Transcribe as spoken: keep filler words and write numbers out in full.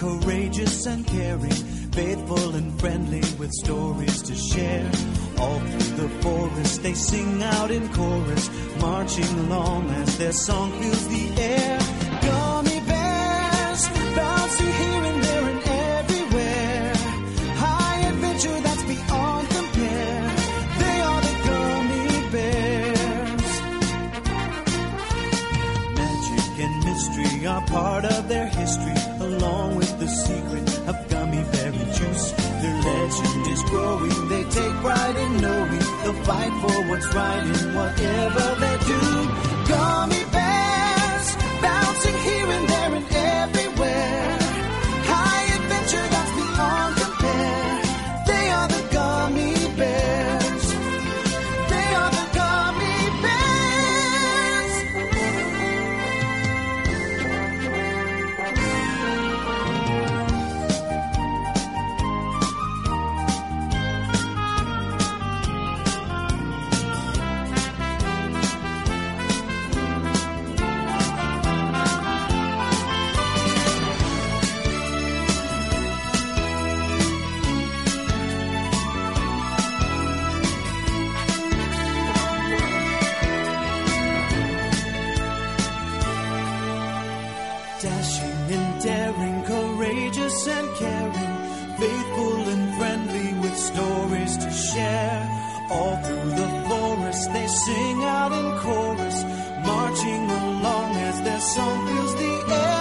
courageous and caring, faithful and friendly with stories to share. All through the forest they sing out in chorus, marching along as their song fills the air. Gummy bears, bouncing here and there and everywhere. High adventure that's beyond compare. They are the gummy bears. Magic and mystery are part of their history, along with the secret of gummy berry juice. Their legend is growing, they take pride in knowing they'll fight for what's right in whatever they do. Gummy bears, bouncing here and there and everywhere. High adventure that's beyond compare. They are the gummy bears. They are the gummy bears. Dashing and daring, courageous and caring, faithful and friendly with stories to share. All through the forest they sing out in chorus, marching along as their song fills the air.